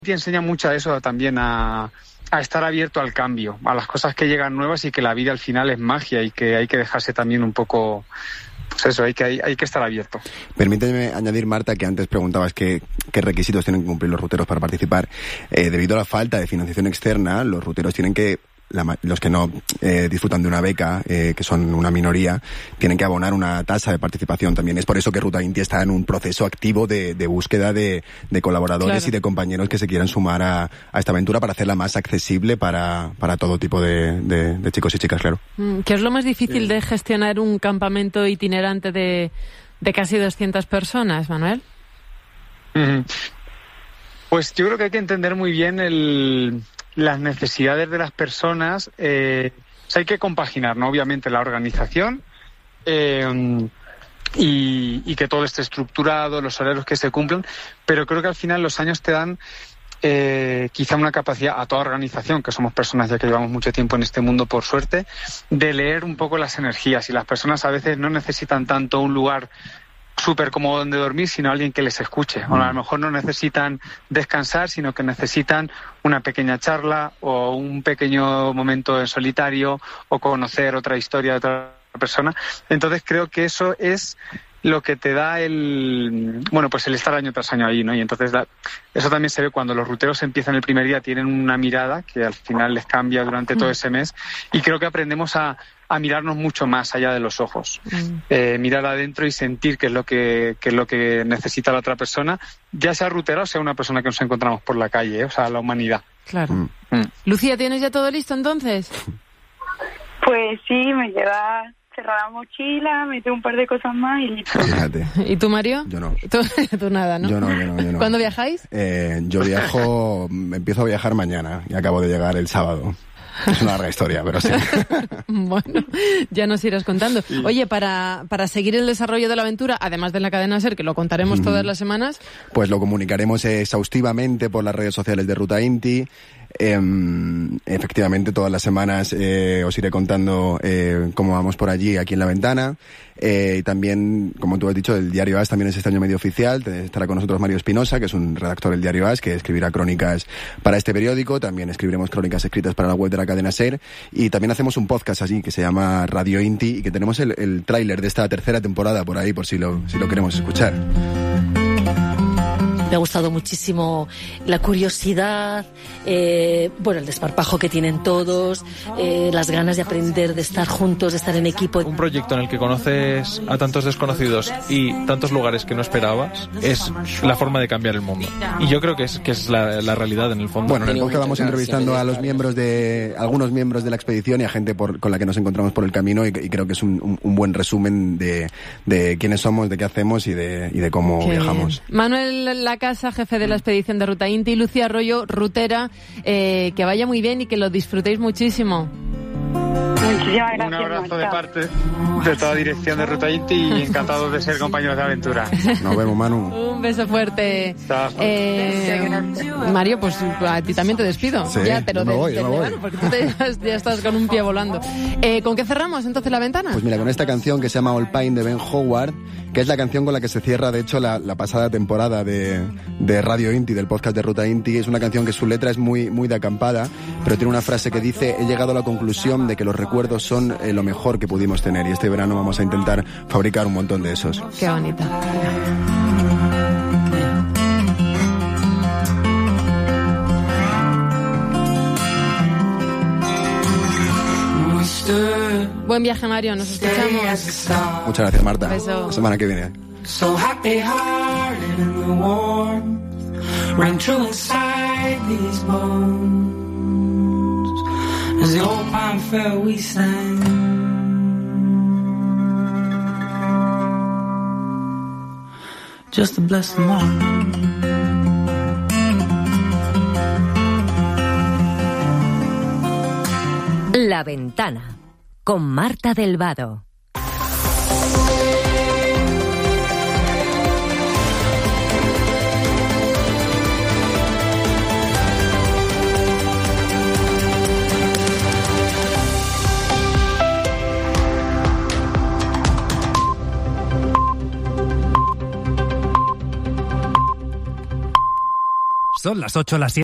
Te enseña mucho a eso también, a estar abierto al cambio, a las cosas que llegan nuevas y que la vida al final es magia y que hay que dejarse también un poco, pues eso, hay que estar abierto. Permíteme añadir, Marta, que antes preguntabas qué requisitos tienen que cumplir los ruteros para participar. Debido a la falta de financiación externa, los ruteros tienen que, los que no disfrutan de una beca, que son una minoría, tienen que abonar una tasa de participación también. Es por eso que Ruta Inti está en un proceso activo de búsqueda de colaboradores, claro, y de compañeros que se quieran sumar a esta aventura para hacerla más accesible para todo tipo de chicos y chicas, claro. ¿Qué es lo más difícil de gestionar un campamento itinerante de casi 200 personas, Manuel? Pues yo creo que hay que entender muy bien las necesidades de las personas. O sea, hay que compaginar, ¿no? Obviamente la organización y que todo esté estructurado, los horarios que se cumplan, pero creo que al final los años te dan quizá una capacidad a toda organización, que somos personas ya que llevamos mucho tiempo en este mundo, por suerte, de leer un poco las energías, y las personas a veces no necesitan tanto un lugar súper cómodo donde dormir, sino alguien que les escuche. O a lo mejor no necesitan descansar, sino que necesitan una pequeña charla o un pequeño momento en solitario o conocer otra historia de otra persona. Entonces creo que eso es lo que te da el estar año tras año ahí, ¿no? Y entonces eso también se ve cuando los ruteros empiezan el primer día, tienen una mirada que al final les cambia durante todo ese mes, y creo que aprendemos a mirarnos mucho más allá de los ojos, mirar adentro y sentir qué es lo que necesita la otra persona, ya sea rutera o sea una persona que nos encontramos por la calle, o sea, la humanidad. Claro. Lucía, ¿tienes ya todo listo entonces? Pues sí, me lleva cerrar la mochila, meter un par de cosas más y listo. Fíjate. ¿Y tú, Mario? Yo no. Tú nada, ¿no? Yo no. ¿Cuándo viajáis? Yo empiezo a viajar mañana y acabo de llegar el sábado. Es una larga historia, pero sí. Bueno, ya nos irás contando. Sí. Oye, para seguir el desarrollo de la aventura, además de la cadena SER, que lo contaremos todas las semanas... Pues lo comunicaremos exhaustivamente por las redes sociales de Ruta Inti. Efectivamente, todas las semanas os iré contando cómo vamos por allí, aquí en La Ventana. Y también, como tú has dicho, el Diario AS también es este año medio oficial. Estará con nosotros Mario Espinosa, que es un redactor del Diario AS, que escribirá crónicas para este periódico. También escribiremos crónicas escritas para la web de la cadena SER. Y también hacemos un podcast así, que se llama Radio Inti, y que tenemos el tráiler de esta tercera temporada por ahí, por si lo queremos escuchar. Me ha gustado muchísimo la curiosidad, el desparpajo que tienen todos, las ganas de aprender, de estar juntos, de estar en equipo. Un proyecto en el que conoces a tantos desconocidos y tantos lugares que no esperabas es la forma de cambiar el mundo. Y yo creo que es la realidad en el fondo. Bueno, en el podcast vamos entrevistando a algunos miembros de la expedición y a gente con la que nos encontramos por el camino, y creo que es un buen resumen de quiénes somos, de qué hacemos y de cómo viajamos. Manuel Lacasa, jefe de la expedición de Ruta Inti, y Lucía Arroyo, rutera, que vaya muy bien y que lo disfrutéis muchísimo. Muchísimas gracias. Un abrazo de parte de toda dirección de Ruta Inti y encantado de ser compañeros de aventura. Nos vemos, Manu. Un beso fuerte. Mario, pues a ti también te despido. Sí, ya, pero me voy. Porque tú ya estás con un pie volando. ¿Con qué cerramos entonces La Ventana? Pues mira, con esta canción que se llama All Pine de Ben Howard, que es la canción con la que se cierra, de hecho, la pasada temporada de Radio Inti, del podcast de Ruta Inti. Es una canción que su letra es muy, muy de acampada, pero tiene una frase que dice: he llegado a la conclusión de que los recuerdos son lo mejor que pudimos tener, y este verano vamos a intentar fabricar un montón de esos. Qué bonita. Buen viaje, Mario, nos escuchamos. Muchas gracias, Marta. Beso. La semana que viene. So happy hearted in the warm, ran true inside these bones. As the old pine fell, we sang. Just a blessed morning. La Ventana, con Marta del Vado. Son las 8, las 7.